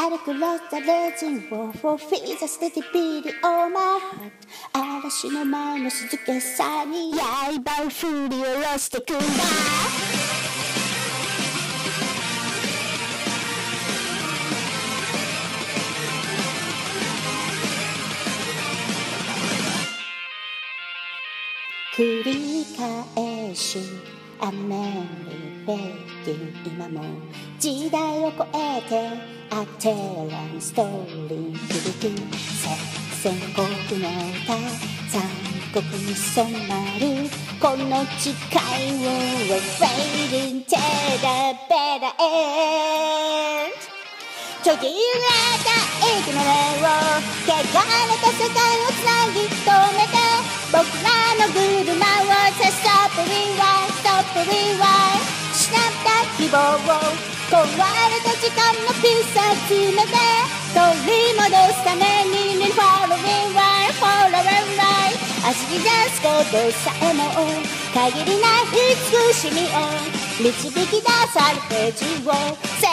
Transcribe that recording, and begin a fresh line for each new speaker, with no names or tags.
Gotta cross the legend wall for feet a steady beat on my heart 嵐の前の静けさに刃を振り下ろしてくんだ繰り返しアメリベーティン今も時代を超えてアテランストーリー響く宣告の歌残酷に染まるこの誓いを Fading to the better end 途切れた息の根を汚れた世界をつなぎ止めて僕らの車を Stop rewind Stop rewind 失った希望を壊れた時間のピース集めて取り戻すために Following right Following right 足に出すことさえも限りない慈しみを導き出されページを